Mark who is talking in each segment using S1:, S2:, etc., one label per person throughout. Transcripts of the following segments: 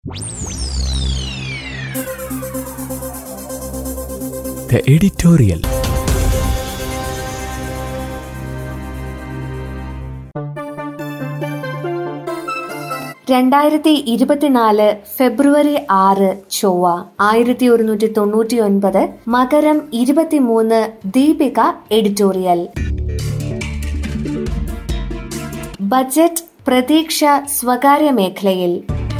S1: The editorial.
S2: ഫെബ്രുവരി 6 ചൊവ്വ 1199 മകരം 23 Deepika editorial. Budget പ്രതീക്ഷ സ്വകാര്യ മേഖലയിൽ.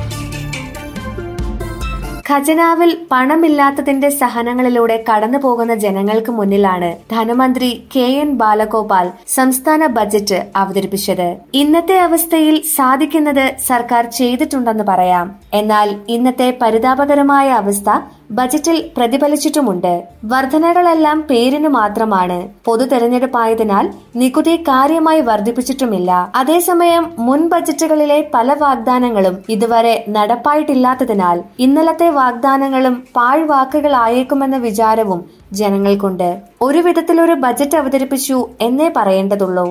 S2: ഖജനാവിൽ പണമില്ലാത്തതിന്റെ സഹനങ്ങളിലൂടെ കടന്നുപോകുന്ന ജനങ്ങൾക്ക് മുന്നിലാണ് ധനമന്ത്രി KN ബാലഗോപാൽ സംസ്ഥാന ബജറ്റ് അവതരിപ്പിച്ചത്. ഇന്നത്തെ അവസ്ഥയിൽ സാധിക്കുന്നത് സർക്കാർ ചെയ്തിട്ടുണ്ടെന്ന് പറയാം. എന്നാൽ ഇന്നത്തെ പരിതാപകരമായ അവസ്ഥ ബജറ്റിൽ പ്രതിഫലിച്ചിട്ടുമുണ്ട്. വർധനകളെല്ലാം പേരിനു മാത്രമാണ്. പൊതു തെരഞ്ഞെടുപ്പായതിനാൽ നികുതി കാര്യമായി വർദ്ധിപ്പിച്ചിട്ടുമില്ല. അതേസമയം മുൻ ബജറ്റുകളിലെ പല വാഗ്ദാനങ്ങളും ഇതുവരെ നടപ്പായിട്ടില്ലാത്തതിനാൽ ഇന്നലത്തെ വാഗ്ദാനങ്ങളും പാഴ്വാക്കുകളായേക്കുമെന്ന വിചാരവും ജനങ്ങൾക്കുണ്ട്. ഒരു വിധത്തിലൊരു ബജറ്റ് അവതരിപ്പിച്ചു എന്നേ പറയേണ്ടതുള്ളൂ.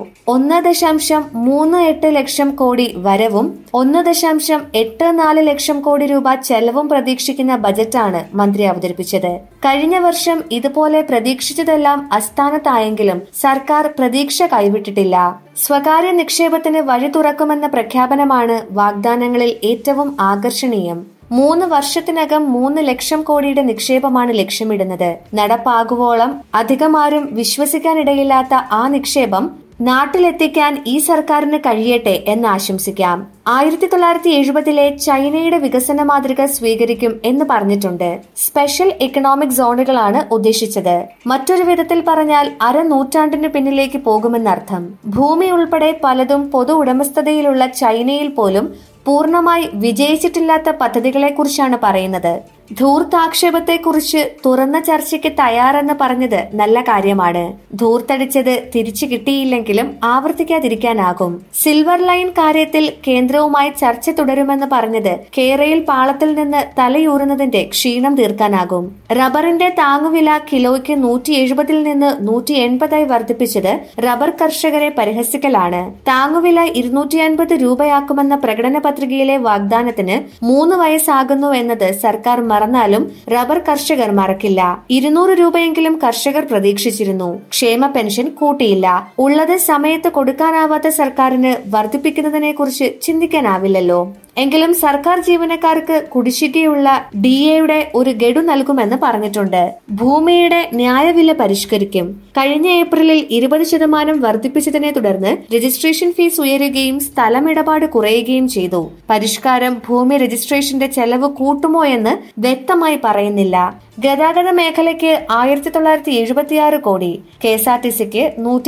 S2: 1.38 ലക്ഷം കോടി വരവും 1.84 ലക്ഷം കോടി രൂപ ചെലവും പ്രതീക്ഷിക്കുന്ന ബജറ്റാണ് മന്ത്രി അവതരിപ്പിച്ചത്. കഴിഞ്ഞ വർഷം ഇതുപോലെ പ്രതീക്ഷിച്ചതെല്ലാം അസ്ഥാനത്തായെങ്കിലും സർക്കാർ പ്രതീക്ഷ കൈവിട്ടിട്ടില്ല. സ്വകാര്യ നിക്ഷേപത്തിന് വഴി തുറക്കുമെന്ന പ്രഖ്യാപനമാണ് വാഗ്ദാനങ്ങളിൽ ഏറ്റവും ആകർഷണീയം. 3 വർഷത്തിനകം 3 ലക്ഷം കോടിയുടെ നിക്ഷേപമാണ് ലക്ഷ്യമിടുന്നത്. നടപ്പാകുവോളം അധികമാരും വിശ്വസിക്കാനിടയില്ലാത്ത ആ നിക്ഷേപം നാട്ടിലെത്തിക്കാൻ ഈ സർക്കാരിന് കഴിയട്ടെ എന്ന് ആശംസിക്കാം. 1970 ചൈനയുടെ വികസന മാതൃക സ്വീകരിക്കും എന്ന് പറഞ്ഞിട്ടുണ്ട്. സ്പെഷ്യൽ എക്കണോമിക് സോണുകളാണ് ഉദ്ദേശിച്ചത്. മറ്റൊരു വിധത്തിൽ പറഞ്ഞാൽ അരനൂറ്റാണ്ടിന് പിന്നിലേക്ക് പോകുമെന്നർത്ഥം. ഭൂമി ഉൾപ്പെടെ പലതും പൊതു ഉടമസ്ഥതയിലുള്ള ചൈനയിൽ പോലും പൂർണ്ണമായി വിജയിച്ചിട്ടില്ലാത്ത പദ്ധതികളെക്കുറിച്ചാണ് പറയുന്നത്. ധൂർത്താക്ഷേപത്തെക്കുറിച്ച് തുറന്ന ചർച്ചയ്ക്ക് തയ്യാറെന്ന് പറഞ്ഞത് നല്ല കാര്യമാണ്. ധൂർത്തടിച്ചത് തിരിച്ചു കിട്ടിയില്ലെങ്കിലും ആവർത്തിക്കാതിരിക്കാനാകും. സിൽവർ ലൈൻ കാര്യത്തിൽ കേന്ദ്രവുമായി ചർച്ച തുടരുമെന്ന് പറഞ്ഞത് കേരയിൽ പാളത്തിൽ നിന്ന് തലയൂറുന്നതിന്റെ ക്ഷീണം തീർക്കാനാകും. റബ്ബറിന്റെ താങ്ങുവില കിലോയ്ക്ക് 170 നിന്ന് 180 വർദ്ധിപ്പിച്ചത് റബ്ബർ കർഷകരെ പരിഹസിക്കലാണ്. താങ്ങുവില 250 രൂപയാക്കുമെന്ന പ്രകടന പത്രികയിലെ വാഗ്ദാനത്തിന് 3 വയസ്സാകുന്നു എന്നത് സർക്കാർ മറന്നാലും റബ്ബർ കർഷകർ മറക്കില്ല. 200 രൂപയെങ്കിലും കർഷകർ പ്രതീക്ഷിച്ചിരുന്നു. ക്ഷേമ പെൻഷൻ കൂട്ടിയില്ല. ഉള്ളത് സമയത്ത് കൊടുക്കാനാവാത്ത സർക്കാരിന് വർദ്ധിപ്പിക്കുന്നതിനെ കുറിച്ച് ചിന്തിക്കാനാവില്ലല്ലോ. എങ്കിലും സർക്കാർ ജീവനക്കാർക്ക് കുടിശ്ശികയുള്ള DAയുടെ ഒരു ഗഡു നൽകുമെന്ന് പറഞ്ഞിട്ടുണ്ട്. ഭൂമിയുടെ ന്യായവില പരിഷ്കരിക്കും. കഴിഞ്ഞ ഏപ്രിലിൽ 20% വർദ്ധിപ്പിച്ചതിനെ തുടർന്ന് രജിസ്ട്രേഷൻ ഫീസ് ഉയരുകയും സ്ഥലമിടപാട് കുറയുകയും ചെയ്തു. പരിഷ്കാരം ഭൂമി രജിസ്ട്രേഷന്റെ ചെലവ് കൂട്ടുമോ എന്ന് വ്യക്തമായി പറയുന്നില്ല. ഗതാഗത മേഖലയ്ക്ക് 1976 കോടി, KSRTCക്ക്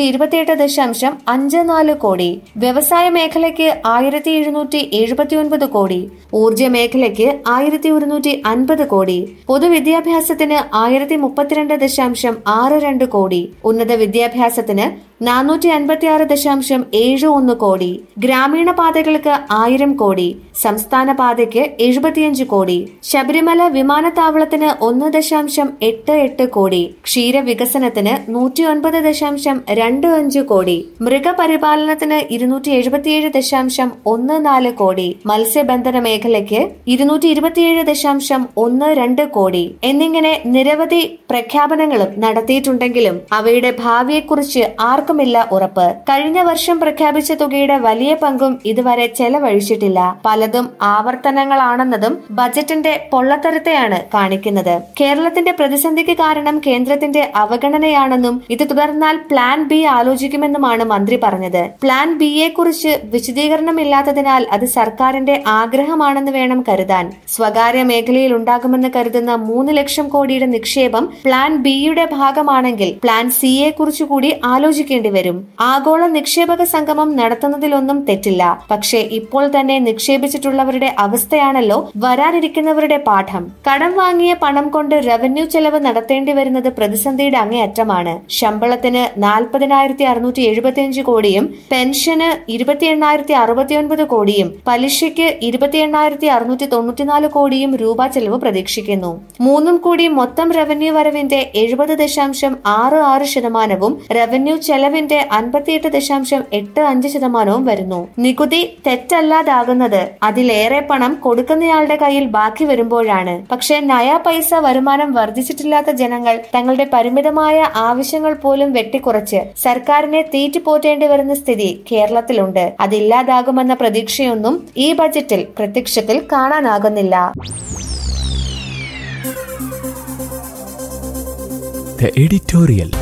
S2: 128.54 കോടി, വ്യവസായ മേഖലയ്ക്ക് 1779 കോടി, ഊർജ മേഖലയ്ക്ക് 1150 കോടി, പൊതുവിദ്യാഭ്യാസത്തിന് 1032.62 കോടി, ഉന്നത വിദ്യാഭ്യാസത്തിന് 456.71 കോടി, ഗ്രാമീണ പാതകൾക്ക് 1000 കോടി, സംസ്ഥാന പാതയ്ക്ക് 75 കോടി, ശബരിമല വിമാനത്താവളത്തിന് 1.88 കോടി, ക്ഷീരവികസനത്തിന് 109.25 കോടി, മൃഗപരിപാലനത്തിന് 277.14 കോടി, മത്സ്യബന്ധന മേഖലയ്ക്ക് 227.12 കോടി എന്നിങ്ങനെ നിരവധി പ്രഖ്യാപനങ്ങളും നടത്തിയിട്ടുണ്ടെങ്കിലും അവയുടെ ഭാവിയെക്കുറിച്ച് ആർക്കുമില്ല ഉറപ്പ്. കഴിഞ്ഞ വർഷം പ്രഖ്യാപിച്ച തുകയുടെ വലിയ പങ്കും ഇതുവരെ ചെലവഴിച്ചിട്ടില്ല. പലതും ആവർത്തനങ്ങളാണെന്നതും ബജറ്റിന്റെ പൊള്ളത്തരത്തെയാണ് കാണിക്കുന്നത്. കേരളത്തിന്റെ പ്രതിസന്ധിക്ക് കാരണം കേന്ദ്രത്തിന്റെ അവഗണനയാണെന്നും ഇത് തുടർന്നാൽ പ്ലാൻ B ആലോചിക്കുമെന്നുമാണ് മന്ത്രി പറഞ്ഞത്. പ്ലാൻ B യെ കുറിച്ച് വിശദീകരണമില്ലാത്തതിനാൽ അത് സർക്കാരിന്റെ ആഗ്രഹമാണെന്ന് വേണം കരുതാൻ. സ്വകാര്യ മേഖലയിൽ ഉണ്ടാകുമെന്ന് കരുതുന്ന 3 ലക്ഷം കോടിയുടെ നിക്ഷേപം പ്ലാൻ B-യുടെ ഭാഗമാണെങ്കിൽ പ്ലാൻ C യെ കുറിച്ച് കൂടി ആലോചിക്കേണ്ടി വരും. ആഗോള നിക്ഷേപക സംഗമം നടത്തുന്നതിലൊന്നും തെറ്റില്ല. പക്ഷേ ഇപ്പോൾ തന്നെ നിക്ഷേപിച്ചിട്ടുള്ളവരുടെ അവസ്ഥയാണല്ലോ വരാനിരിക്കുന്നവരുടെ പാഠം. കടം വാങ്ങിയ പണം കൊണ്ട് റവന്യൂ ചെലവ് നടത്തേണ്ടി വരുന്നത് പ്രതിസന്ധിയുടെ അങ്ങേയറ്റമാണ്. ശമ്പളത്തിന് 40,675 കോടിയും പെൻഷന് 28,069 കോടിയും പലിശയ്ക്ക് 28,694 കോടിയും രൂപ ചെലവ് പ്രതീക്ഷിക്കുന്നു. മൂന്നും കൂടി മൊത്തം റവന്യൂ വരവിന്റെ 70.66% റവന്യൂ ചെലവ് ചെലവിന്റെ 58.85% വരുന്നു. നികുതി തെറ്റല്ലാതാകുന്നത് അതിലേറെ പണം കൊടുക്കുന്നയാളുടെ കയ്യിൽ ബാക്കി വരുമ്പോഴാണ്. പക്ഷെ നയാ പൈസ വരുമാനം വർദ്ധിച്ചിട്ടില്ലാത്ത ജനങ്ങൾ തങ്ങളുടെ പരിമിതമായ ആവശ്യങ്ങൾ പോലും വെട്ടിക്കുറച്ച് സർക്കാരിനെ തീറ്റിപ്പോറ്റേണ്ടി വരുന്ന സ്ഥിതി കേരളത്തിലുണ്ട്. അതില്ലാതാകുമെന്ന പ്രതീക്ഷയൊന്നും ഈ ബജറ്റിൽ പ്രത്യക്ഷത്തിൽ കാണാനാകുന്നില്ല.
S1: The editorial.